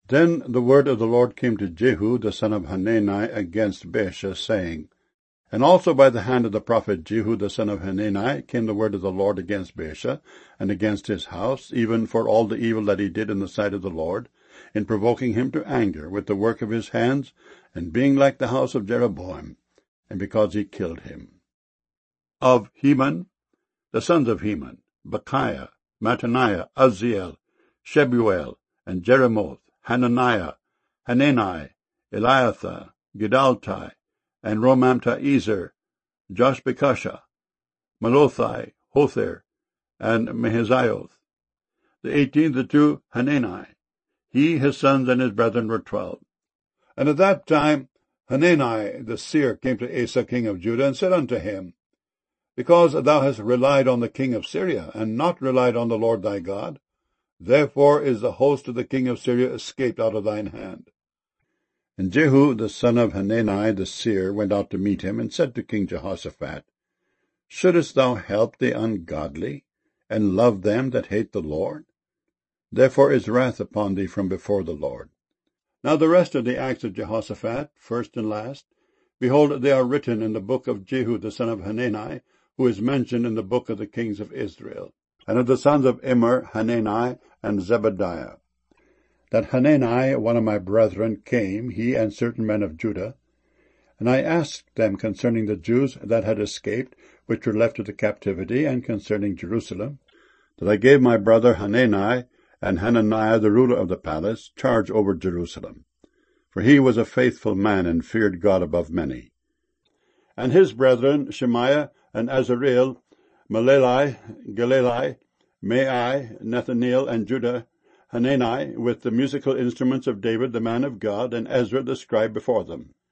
Then the word of the Lord came to Jehu the son of Hanani against Baasha, saying, And also by the hand of the prophet Jehu the son of Hanani came the word of the Lord against Baasha, and against his house, even for all the evil that he did in the sight of the Lord, in provoking him to anger with the work of his hands, and being like the house of Jeroboam, and because he killed him. Of Heman, the sons of Heman, Bechiah, Mattaniah, Uzziel, Shebuel, and Jeremoth, Hananiah, Hanani, Eliathah, Gidaltai, and Romamti-Ezer, Joshbekashah, Malothai, Hothir, and Mahazioth. The 18th to Hanani. He, his sons, and his brethren were 12. And at that time Hanani the seer came to Asa king of Judah, and said unto him, Because thou hast relied on the king of Syria, and not relied on the Lord thy God, therefore is the host of the king of Syria escaped out of thine hand. And Jehu the son of Hanani the seer went out to meet him, and said to King Jehoshaphat, Shouldest thou help the ungodly, and love them that hate the Lord? Therefore is wrath upon thee from before the Lord. Now the rest of the acts of Jehoshaphat, first and last, behold, they are written in the book of Jehu the son of Hanani, who is mentioned in the book of the kings of Israel. And of the sons of Immer, Hanani, and Zebadiah. That Hanani, one of my brethren, came, he and certain men of Judah, and I asked them concerning the Jews that had escaped, which were left of the captivity, and concerning Jerusalem, that I gave my brother Hanani and Hananiah, the ruler of the palace, charge over Jerusalem. For he was a faithful man, and feared God above many. And his brethren, Shemaiah and Azareel, Maleli, Galali, Mai, Nathaniel, and Judah, Hanani, with the musical instruments of David the man of God, and Ezra the scribe before them.